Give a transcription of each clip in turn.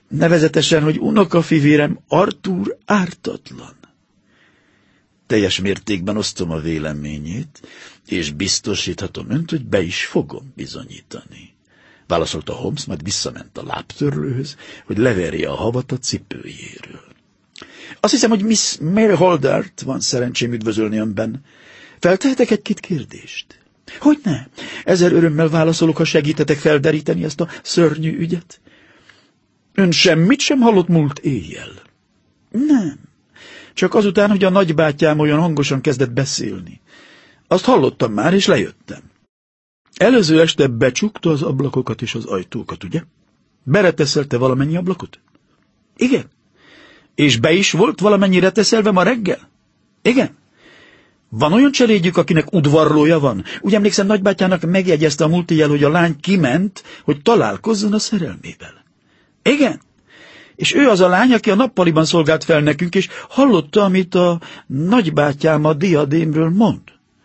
Nevezetesen, hogy unokafivérem Arthur ártatlan. Teljes mértékben osztom a véleményét, és biztosíthatom önt, hogy be is fogom bizonyítani. Válaszolta Holmes, majd visszament a lábtörlőhöz, hogy leverje a havat a cipőjéről. Azt hiszem, hogy Miss Mary Holdert van szerencsém üdvözölni önben. Feltehetek egy-két kérdést? Hogyne? Ezer örömmel válaszolok, ha segítetek felderíteni ezt a szörnyű ügyet. Ön semmit sem hallott múlt éjjel? Nem. Csak azután, hogy a nagybátyám olyan hangosan kezdett beszélni. Azt hallottam már, és lejöttem. Előző este becsukta az ablakokat és az ajtókat, ugye? Bereteszelte valamennyi ablakot? Igen. És be is volt valamennyire teszelve ma reggel? Igen. Van olyan cselédjük, akinek udvarlója van? Úgy emlékszem, nagybátyának megjegyezte a múlt éjjel, hogy a lány kiment, hogy találkozzon a szerelmével. Igen. És ő az a lány, aki a nappaliban szolgált fel nekünk, és hallotta, amit a nagybátyám a diadémről mond.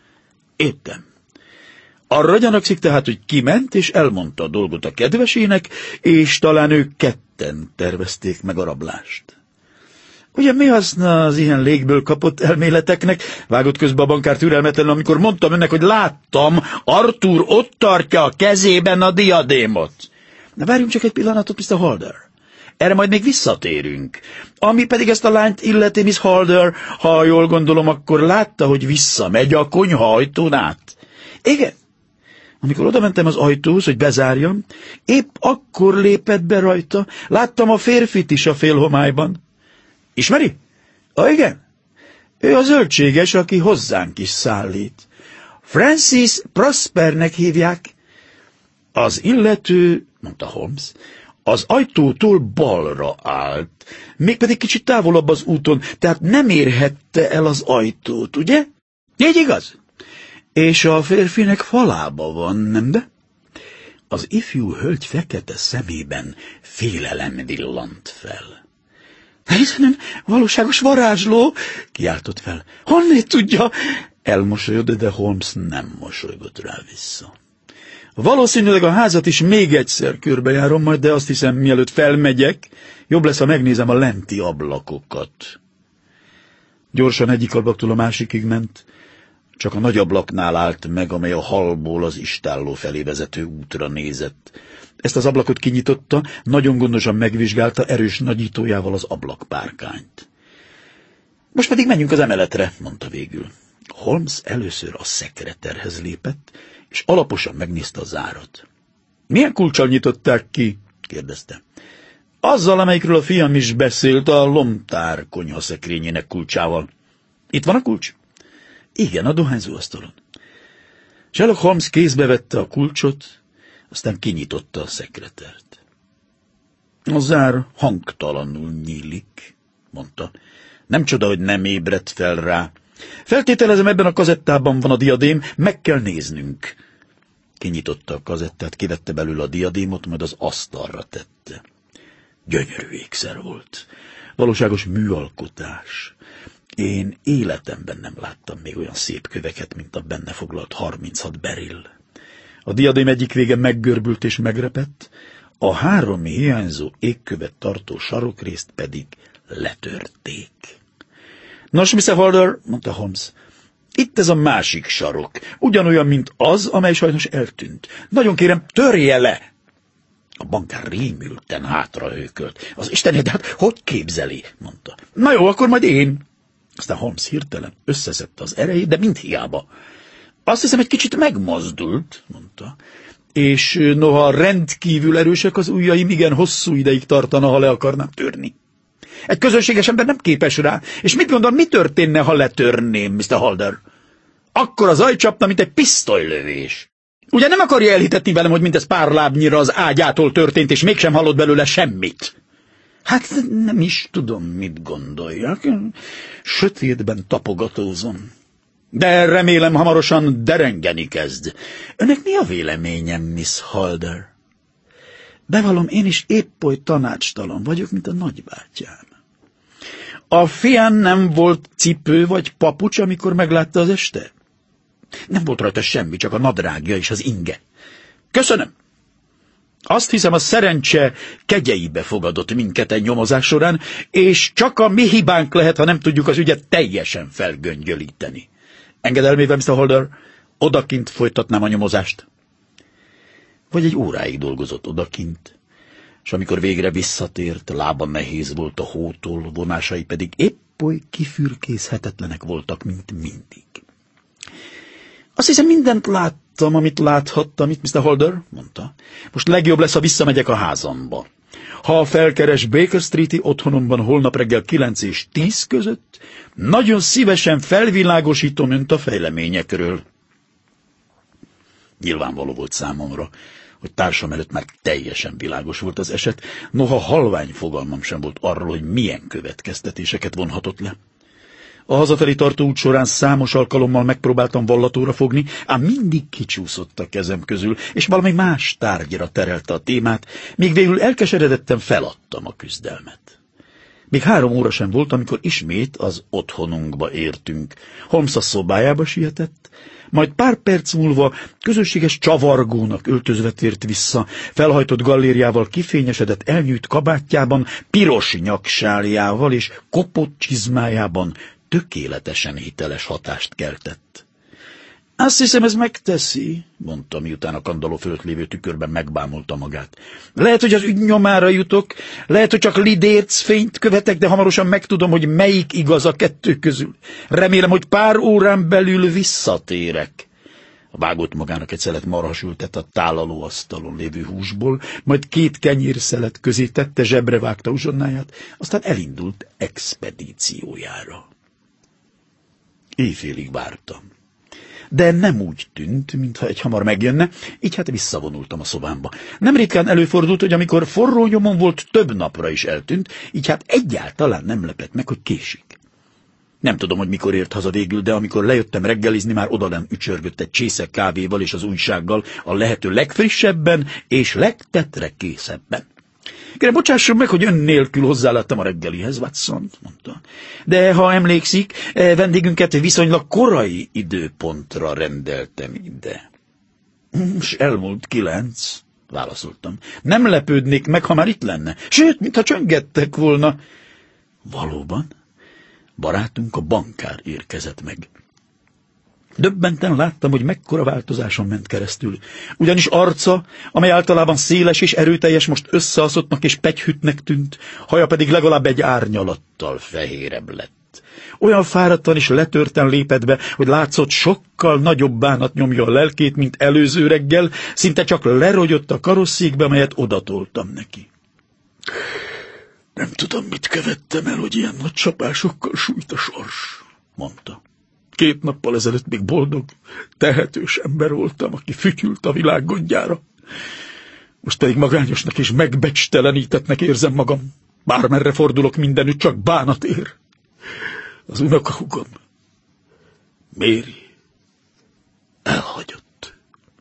Értem. Arra gyanakszik tehát, hogy kiment, és elmondta a dolgot a kedvesének, és talán ők ketten tervezték meg a rablást. Ugye mi haszna az ilyen légből kapott elméleteknek? Vágott közbe a bankár türelmetlenül, amikor mondtam önnek, hogy láttam, Arthur ott tartja a kezében a diadémot. Na várjunk csak egy pillanatot, Mr. Holder. Erre majd még visszatérünk. Ami pedig ezt a lányt illeti, Miss Holder, ha jól gondolom, akkor látta, hogy visszamegy a konyha ajtón át. Igen. Amikor odamentem az ajtóhoz, hogy bezárjam, épp akkor lépett be rajta. Láttam a férfit is a félhomályban. Ismeri? Igen. Ő a zöldséges, aki hozzánk is szállít. Francis Prospernek hívják. Az illető, mondta Holmes, az ajtótól balra állt, mégpedig kicsit távolabb az úton, tehát nem érhette el az ajtót, ugye? Így igaz? És a férfinek falába van, nem de? Az ifjú hölgy fekete szemében félelem villant fel. Hiszen ön valóságos varázsló, kiáltott fel. Honnét tudja? Elmosolyodott, de Holmes nem mosolygott rá vissza. Valószínűleg a házat is még egyszer körbejárom majd, de azt hiszem, mielőtt felmegyek, jobb lesz, ha megnézem a lenti ablakokat. Gyorsan egyik ablaktól a másikig ment, csak a nagy ablaknál állt meg, amely a hallból az istálló felé vezető útra nézett. Ezt az ablakot kinyitotta, nagyon gondosan megvizsgálta erős nagyítójával az ablakpárkányt. Most pedig menjünk az emeletre, mondta végül. Holmes először a szekreterhez lépett, és alaposan megnézte a zárat. Milyen kulccsal nyitották ki? Kérdezte. Azzal, amelyikről a fiam is beszélt, a lomtár konyhaszekrényének kulcsával. Itt van a kulcs? Igen, a dohányzóasztalon. Sherlock Holmes kézbe vette a kulcsot, aztán kinyitotta a szekretert. A zár hangtalanul nyílik, mondta. Nem csoda, hogy nem ébredt fel rá. Feltételezem, ebben a kazettában van a diadém, meg kell néznünk. Kinyitotta a kazettát, kivette belőle a diadémot, majd az asztalra tette. Gyönyörű ékszer volt. Valóságos műalkotás. Én életemben nem láttam még olyan szép köveket, mint a benne foglalt 36 berill. A diadém egyik vége meggörbült és megrepett, a 3 hiányzó égkövet tartó sarokrészt pedig letörték. Nos, Mr. Holder, mondta Holmes, itt ez a másik sarok, ugyanolyan, mint az, amely sajnos eltűnt. Nagyon kérem, törje le! A bankár rémülten hátrahőkölt. Az Istenért, de hát hogy képzeli? Mondta. Na jó, akkor majd én. Aztán Holmes hirtelen összeszedte az erejét, de mindhiába. Azt hiszem, egy kicsit megmozdult, mondta, és noha rendkívül erősek az ujjaim, igen hosszú ideig tartana, ha le akarnám törni. Egy közönséges ember nem képes rá, és mit gondol, mi történne, ha letörném, Mr. Holder? Akkor az ajcsapna, mint egy pisztolylövés. Ugye nem akarja elhitetni velem, hogy mindez pár lábnyira az ágyától történt, és mégsem hallott belőle semmit? Hát nem is tudom, mit gondoljak. Sötétben tapogatózom. De remélem hamarosan derengeni kezd. Önnek mi a véleményem, Miss Holder? Bevallom, én is épp oly tanácstalan vagyok, mint a nagybátyám. A fián nem volt cipő vagy papucs, amikor meglátta az este? Nem volt rajta semmi, csak a nadrágja és az inge. Köszönöm. Azt hiszem, a szerencse kegyeibe fogadott minket egy nyomozás során, és csak a mi hibánk lehet, ha nem tudjuk az ügyet teljesen felgöngyölíteni. Engedelmével, Mr. Holder, odakint folytatnám a nyomozást. Vagy egy óráig dolgozott odakint, és amikor végre visszatért, lába nehéz volt a hótól, vonásai pedig épp oly kifürkészhetetlenek voltak, mint mindig. Azt hiszem, mindent láttam, amit láthattam itt, Mr. Holder, mondta. Most legjobb lesz, ha visszamegyek a házamba. Ha felkeres Baker Street-i otthonomban holnap reggel 9 és 10 között, nagyon szívesen felvilágosítom önt a fejleményekről. Nyilvánvaló volt számomra, hogy társam előtt már teljesen világos volt az eset, noha halvány fogalmam sem volt arról, hogy milyen következtetéseket vonhatott le. A hazafelé tartó út során számos alkalommal megpróbáltam vallatóra fogni, ám mindig kicsúszott a kezem közül, és valami más tárgyra terelte a témát, míg végül elkeseredetten feladtam a küzdelmet. Még 3 óra sem volt, amikor ismét az otthonunkba értünk. Holmes a szobájába sietett, majd pár perc múlva közösséges csavargónak öltözve tért vissza, felhajtott gallériával kifényesedett elnyújt kabátjában, piros nyaksáljával és kopott csizmájában tökéletesen hiteles hatást keltett. Azt hiszem, ez megteszi, mondta, miután a kandalló fölött lévő tükörben megbámulta magát. Lehet, hogy az ügy nyomára jutok, lehet, hogy csak lidérc fényt követek, de hamarosan megtudom, hogy melyik igaz a kettő közül. Remélem, hogy pár órán belül visszatérek. Vágott magának egy szelet marhasültet a tálalóasztalon lévő húsból, majd 2 kenyérszelet közé tette, zsebre vágta uzsonnáját, aztán elindult expedíciójára. Éjfélig vártam. De nem úgy tűnt, mintha egyhamar megjönne, így hát visszavonultam a szobámba. Nem ritkán előfordult, hogy amikor forró nyomon volt, több napra is eltűnt, így hát egyáltalán nem lepett meg, hogy késik. Nem tudom, hogy mikor ért haza végül, de amikor lejöttem reggelizni, már odalenn ücsörgött egy csésze kávéval és az újsággal, a lehető legfrissebben és legtetrekészebben. Kérem, bocsásson meg, hogy ön nélkül hozzáláttam a reggelihez, Watson, mondta. De ha emlékszik, vendégünket viszonylag korai időpontra rendeltem ide. És elmúlt 9, válaszoltam. Nem lepődnék meg, ha már itt lenne. Sőt, mintha csöngettek volna. Valóban, barátunk, a bankár érkezett meg. Döbbenten láttam, hogy mekkora változáson ment keresztül. Ugyanis arca, amely általában széles és erőteljes, most összeaszottnak és pegyhütnek tűnt, haja pedig legalább egy árnyalattal fehérebb lett. Olyan fáradtan és letörten lépett be, hogy látszott, sokkal nagyobb bánat nyomja a lelkét, mint előző reggel, szinte csak lerogyott a karosszékbe, melyet odatoltam neki. Nem tudom, mit követtem el, hogy ilyen nagy csapásokkal sújt a sors, mondta. 2 nappal ezelőtt még boldog, tehetős ember voltam, aki fütyült a világ gondjára. Most pedig magányosnak és megbecstelenítettnek érzem magam. Bármerre fordulok, mindenütt csak bánat ér. Az unokahúgom, Mary, elhagyott.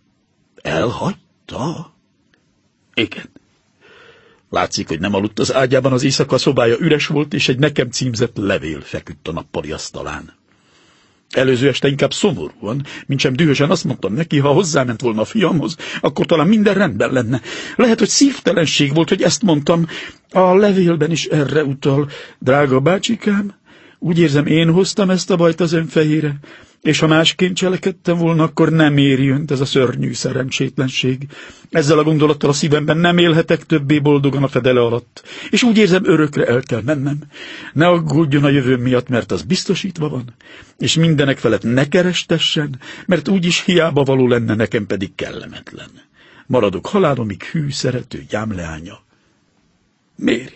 Elhagyta? Igen. Látszik, hogy nem aludt az ágyában az éjszaka, a szobája üres volt, és egy nekem címzett levél feküdt a nappali asztalán. Előző este inkább szomorúan, mintsem dühösen azt mondtam neki, ha hozzáment volna a fiamhoz, akkor talán minden rendben lenne. Lehet, hogy szívtelenség volt, hogy ezt mondtam. A levélben is erre utal. Drága bácsikám, úgy érzem, én hoztam ezt a bajt az ön fejére, és ha másként cselekedtem volna, akkor nem éri önt ez a szörnyű szerencsétlenség. Ezzel a gondolattal a szívemben nem élhetek többé boldogan a fedele alatt, és úgy érzem, örökre el kell mennem. Ne aggódjon a jövőm miatt, mert az biztosítva van, és mindenek felett ne kerestessen, mert úgyis hiába való lenne, nekem pedig kellemetlen. Maradok halálomig hű, szerető gyámleánya. Mary.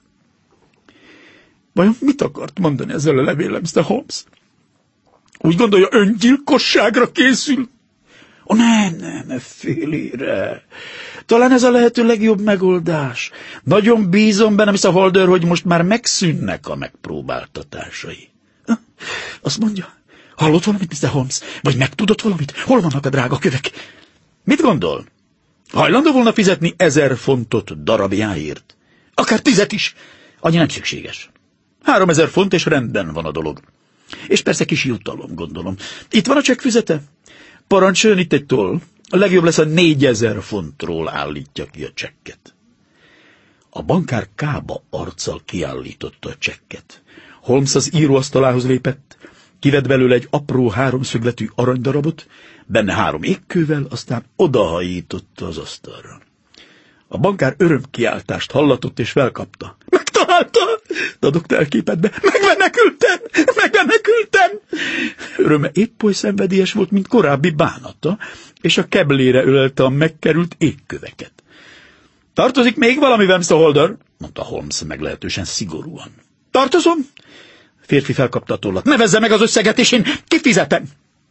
Vajon mit akart mondani ezzel a levéllel, Mr. Holmes? Úgy gondolja, öngyilkosságra készül? Ó, ne félére. Talán ez a lehető legjobb megoldás. Nagyon bízom benne, Mr. Holder, hogy most már megszűnnek a megpróbáltatásai. Azt mondja, hallott valamit, Mr. Holmes? Vagy megtudott valamit? Hol vannak a drága kövek? Mit gondol? Hajlandó volna fizetni 1000 fontot darabjáért? Akár 10 is. Annyi nem szükséges. 3000 font, és rendben van a dolog. És persze kis jutalom, gondolom. Itt van a csekkfüzete? Parancsoljon itt egy toll. A legjobb lesz, a 4000 fontról állítja ki a csekket. A bankár kába arccal kiállította a csekket. Holmes az íróasztalához lépett, kivett belőle egy apró háromszögletű aranydarabot, benne 3 égkővel, aztán odahajította az asztalra. A bankár örömkiáltást hallatott és felkapta. Megtalálta! Dadogta elképedbe. Megmenekültem! Öröme épp oly szenvedélyes volt, mint korábbi bánata, és a keblére ölelte a megkerült égköveket. Tartozik még valami, Wemster, mondta Holmes meglehetősen szigorúan. Tartozom? Férfi felkapta a tollat. Nevezze meg az összeget, és én kifizetem.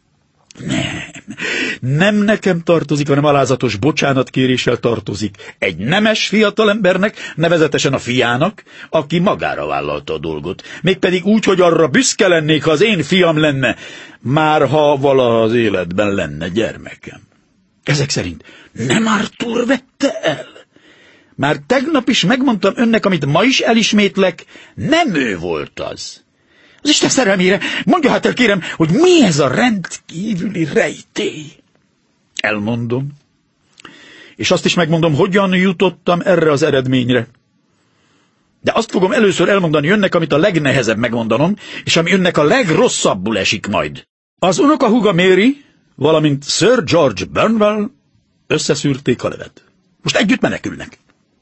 Nem nekem tartozik, hanem alázatos bocsánatkéréssel tartozik egy nemes fiatalembernek, nevezetesen a fiának, aki magára vállalta a dolgot. Mégpedig úgy, hogy arra büszke lennék, ha az én fiam lenne, már ha valaha az életben lenne gyermekem. Ezek szerint nem Arthur vette el? Már tegnap is megmondtam önnek, amit ma is elismétlek, nem ő volt az. Az Isten szerelmére, mondja hát el, kérem, hogy mi ez a rendkívüli rejtély? Elmondom. És azt is megmondom, hogyan jutottam erre az eredményre. De azt fogom először elmondani önnek, amit a legnehezebb megmondanom, és ami önnek a legrosszabbul esik majd. Az unokahúga Mary, valamint Sir George Burnwell összeszűrték a levet. Most együtt menekülnek.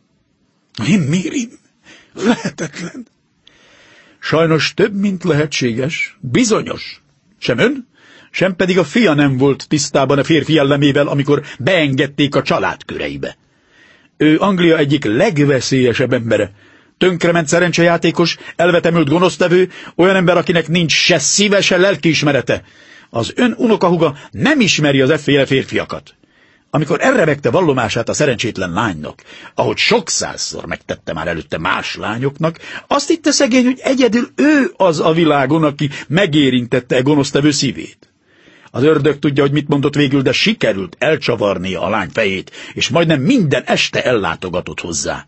Én Mérim? Lehetetlen. Sajnos több, mint lehetséges. Bizonyos. Sem ön, sem pedig a fia nem volt tisztában a férfi jellemével, amikor beengedték a család köreibe. Ő Anglia egyik legveszélyesebb embere. Tönkrement szerencsejátékos, elvetemült gonosztevő, olyan ember, akinek nincs se szíve, se lelkiismerete. Az ön unokahúga nem ismeri az efféle férfiakat. Amikor elrevegte vallomását a szerencsétlen lánynak, ahogy sok százszor megtette már előtte más lányoknak, azt hitte szegény, hogy egyedül ő az a világon, aki megérintette a gonosztevő szívét. Az ördög tudja, hogy mit mondott végül, de sikerült elcsavarnia a lány fejét, és majdnem minden este ellátogatott hozzá.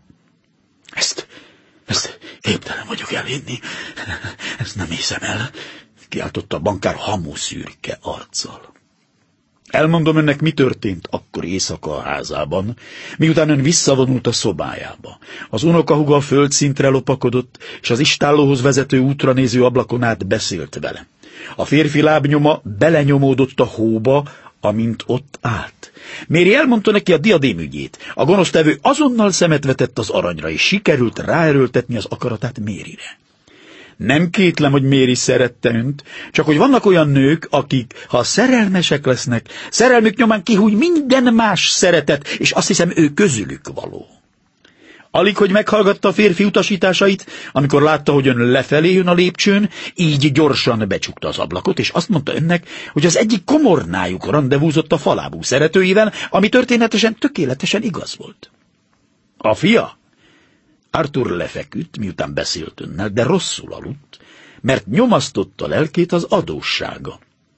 Ezt képtelen vagyok elhinni. Ezt nem hiszem el, kiáltotta a bankár hamuszürke arccal. Elmondom önnek, mi történt akkor éjszaka a házában, miután ön visszavonult a szobájába. Az unokahúga a földszintre lopakodott, és az istállóhoz vezető útra néző ablakon át beszélt vele. A férfi lábnyoma belenyomódott a hóba, amint ott állt. Mary elmondta neki a diadém ügyét. A gonosztevő azonnal szemet vetett az aranyra, és sikerült ráerőltetni az akaratát Maryre. Nem kétlem, hogy Mary szerette önt, csak hogy vannak olyan nők, akik, ha szerelmesek lesznek, szerelmük nyomán kihúj minden más szeretet, és azt hiszem, ő közülük való. Alig, hogy meghallgatta a férfi utasításait, amikor látta, hogy ön lefelé jön a lépcsőn, így gyorsan becsukta az ablakot, és azt mondta önnek, hogy az egyik komornájuk randevúzott a falábú szeretőivel, ami történetesen tökéletesen igaz volt. A fia? Arthur lefeküdt, miután beszélt önnel, de rosszul aludt, mert nyomasztotta lelkét az adóssága.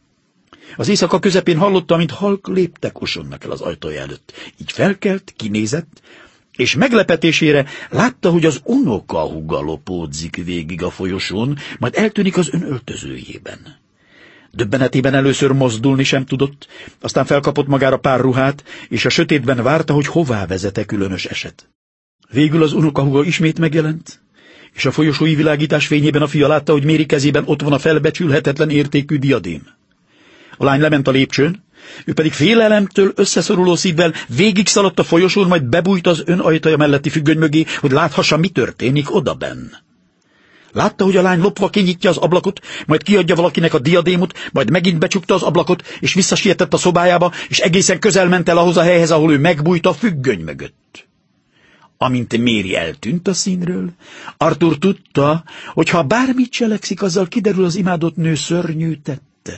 Az éjszaka közepén hallotta, mint halk léptek osonnak el az ajtója előtt. Így felkelt, kinézett, és meglepetésére látta, hogy az unokahúga lopódzik végig a folyosón, majd eltűnik az ön öltözőjében. Döbbenetében először mozdulni sem tudott, aztán felkapott magára pár ruhát, és a sötétben várta, hogy hová vezet különös eset. Végül az unokahúga ismét megjelent, és a folyosói világítás fényében a fia látta, hogy Mary kezében ott van a felbecsülhetetlen értékű diadém. A lány lement a lépcsőn, ő pedig félelemtől összeszoruló szívvel végigszaladt a folyosón, majd bebújt az ön ajtaja melletti függöny mögé, hogy láthassa, mi történik odabenn. Látta, hogy a lány lopva kinyitja az ablakot, majd kiadja valakinek a diadémot, majd megint becsukta az ablakot, és visszasietett a szobájába, és egészen közel ment el ahhoz a helyhez, ahol ő megbújt a függöny mögött. Amint Mary eltűnt a színről, Arthur tudta, hogy ha bármit cselekszik, azzal kiderül, az imádott nő szörnyű tette.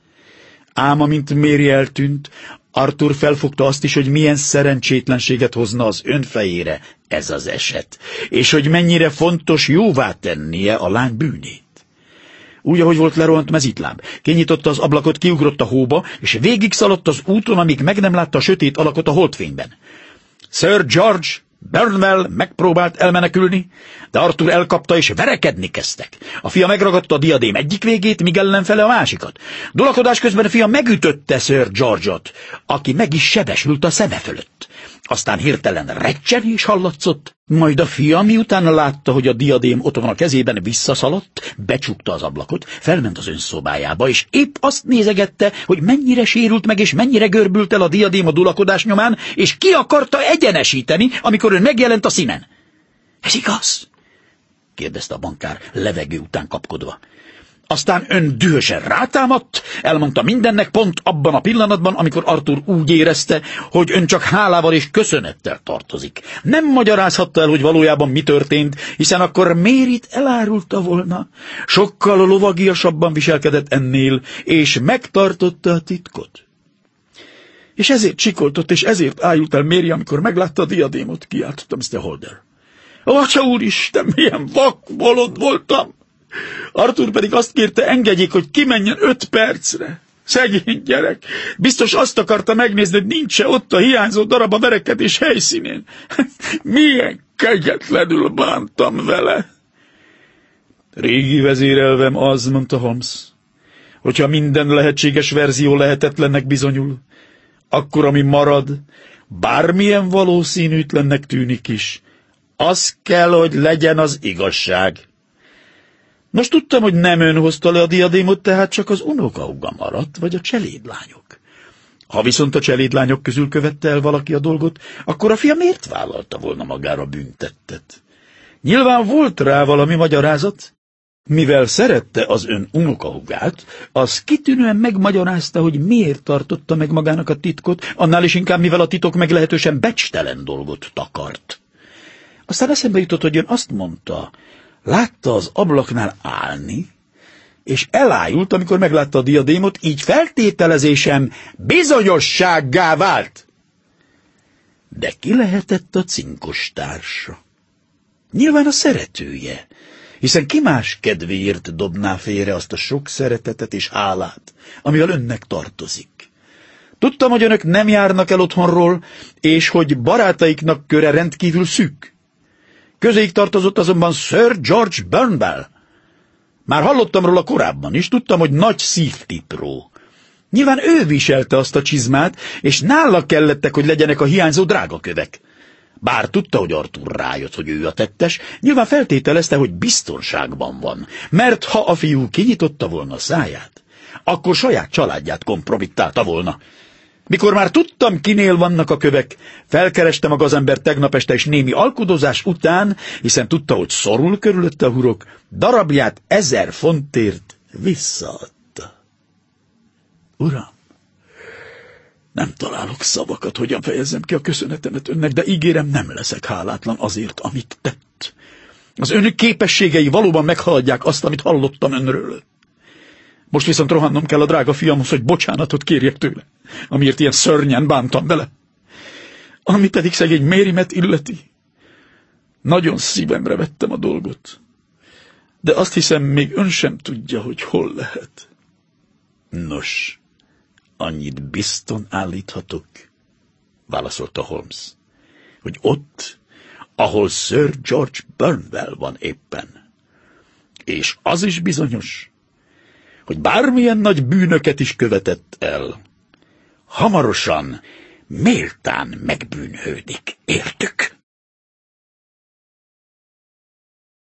Ám amint Mary eltűnt, Arthur felfogta azt is, hogy milyen szerencsétlenséget hozna az ön fejére ez az eset, és hogy mennyire fontos jóvá tennie a lány bűnét. Úgy, ahogy volt, lerohant mezitláb. Kinyitotta az ablakot, kiugrott a hóba, és végigszaladt az úton, amíg meg nem látta a sötét alakot a holdfényben. Sir George Burnwell megpróbált elmenekülni, de Arthur elkapta és verekedni kezdtek. A fia megragadta a diadém egyik végét, míg ellenfele a másikat. Dolakodás közben a fia megütötte Sir George-ot, aki meg is sebesült a szeme fölött. Aztán hirtelen recsenés hallatszott, majd a fia, miután látta, hogy a diadém ott van a kezében, visszaszaladt, becsukta az ablakot, felment az önszobájába, és épp azt nézegette, hogy mennyire sérült meg, és mennyire görbült el a diadém a dulakodás nyomán, és ki akarta egyenesíteni, amikor ön megjelent a színen. Ez igaz? kérdezte a bankár, levegő után kapkodva. Aztán ön dühösen rátámadt, elmondta mindennek pont abban a pillanatban, amikor Arthur úgy érezte, hogy ön csak hálával és köszönettel tartozik. Nem magyarázhatta el, hogy valójában mi történt, hiszen akkor Maryt elárulta volna. Sokkal lovagiasabban viselkedett ennél, és megtartotta a titkot. És ezért csikoltott, és ezért ájult el Mary, amikor meglátta a diadémot, kiáltotta Mr. Holder. Atya úristen, milyen vakbolond voltam! Arthur pedig azt kérte, engedjék, hogy kimenjen 5 percre. Szegény gyerek. Biztos azt akarta megnézni, hogy nincs-e ott a hiányzó darab a verekedés helyszínén. Milyen kegyetlenül bántam vele. Régi vezérelvem az, mondta Holmes, hogyha minden lehetséges verzió lehetetlennek bizonyul, akkor ami marad, bármilyen valószínűtlennek tűnik is, az kell, hogy legyen az igazság. Nos, tudtam, hogy nem ön hozta le a diadémot, tehát csak az unokahúga maradt, vagy a cselédlányok. Ha viszont a cselédlányok közül követte el valaki a dolgot, akkor a fia miért vállalta volna magára büntettet? Nyilván volt rá valami magyarázat. Mivel szerette az ön unokahúgát, az kitűnően megmagyarázta, hogy miért tartotta meg magának a titkot, annál is inkább, mivel a titok meglehetősen becstelen dolgot takart. Aztán eszembe jutott, hogy ön azt mondta, látta az ablaknál állni, és elájult, amikor meglátta a diadémot, így feltételezésem bizonyossággá vált. De ki lehetett a cinkos társa? Nyilván a szeretője, hiszen ki más kedvéért dobná félre azt a sok szeretetet és hálát, amivel önnek tartozik. Tudtam, hogy önök nem járnak el otthonról, és hogy barátaiknak köre rendkívül szűk. Közéig tartozott azonban Sir George Burnwell. Már hallottam róla korábban is, tudtam, hogy nagy szívtipró. Nyilván ő viselte azt a csizmát, és nála kellettek, hogy legyenek a hiányzó drágakövek. Bár tudta, hogy Arthur rájött, hogy ő a tettes, nyilván feltételezte, hogy biztonságban van, mert ha a fiú kinyitotta volna a száját, akkor saját családját kompromittálta volna. Mikor már tudtam, kinél vannak a kövek, felkerestem a gazember tegnap este, és némi alkudozás után, hiszen tudta, hogy szorul körülötte a hurok, darabját 1000 fontért visszaadta. Uram, nem találok szavakat, hogyan fejezzem ki a köszönetemet önnek, de ígérem, nem leszek hálátlan azért, amit tett. Az ön képességei valóban meghaladják azt, amit hallottam önről. Most viszont rohannom kell a drága fiamhoz, hogy bocsánatot kérjek tőle, amiért ilyen szörnyen bántam vele. Ami pedig szegény Mérimet illeti. Nagyon szívemre vettem a dolgot, de azt hiszem, még ön sem tudja, hogy hol lehet. Nos, annyit bizton állíthatok, válaszolta Holmes, hogy ott, ahol Sir George Burnwell van éppen. És az is bizonyos, hogy bármilyen nagy bűnöket is követett el, hamarosan méltán megbűnhődik értük.